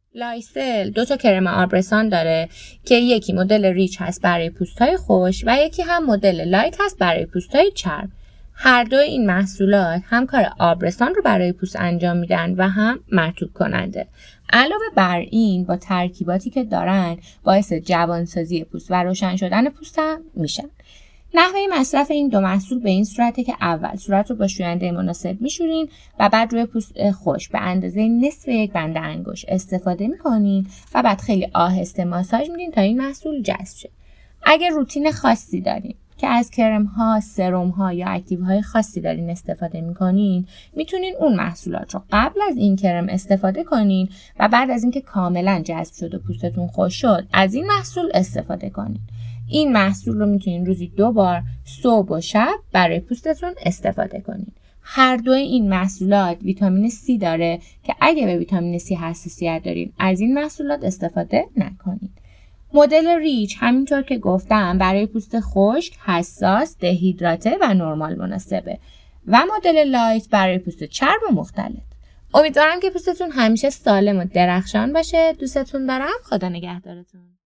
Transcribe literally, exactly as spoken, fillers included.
لایسل دو تا کرم آبرسان داره که یکی مدل ریچ هست برای پوست‌های خشک و یکی هم مدل لایت هست برای پوست‌های چرب. هر دو این محصولات هم کار آبرسان رو برای پوست انجام میدن و هم مرطوب کننده. علاوه بر این با ترکیباتی که دارن باعث جوانسازی پوست و روشن شدن پوست هم میشن. نحوه مصرف این دو محصول به این صورته که اول صورت رو با شوینده مناسب میشورین و بعد روی پوست خشک به اندازه نصف یک بند انگشت استفاده میکنین و بعد خیلی آهسته ماساژ میدین تا این محصول جذب شه. اگه روتین خاصی دارین که از کرم ها، سرم ها یا اکتیو های خاصی دارین استفاده میکنین، میتونین اون محصولات رو قبل از این کرم استفاده کنین و بعد از اینکه کاملا جذب شد و پوستتون خشک شد از این محصول استفاده کنین. این محصول رو میتونین روزی دو بار صبح و شب برای پوستتون استفاده کنین. هر دو این محصولات ویتامین C داره که اگه به ویتامین C حساسیت دارین از این محصولات استفاده نکنین. مدل ریچ همینطور که گفتم برای پوست خشک، حساس، دهیدراته و نرمال مناسبه و مدل لایت برای پوست چرب و مختلط. امیدوارم که پوستتون همیشه سالم و درخشان باشه. دوستتون دارم. خدا نگهدارتون.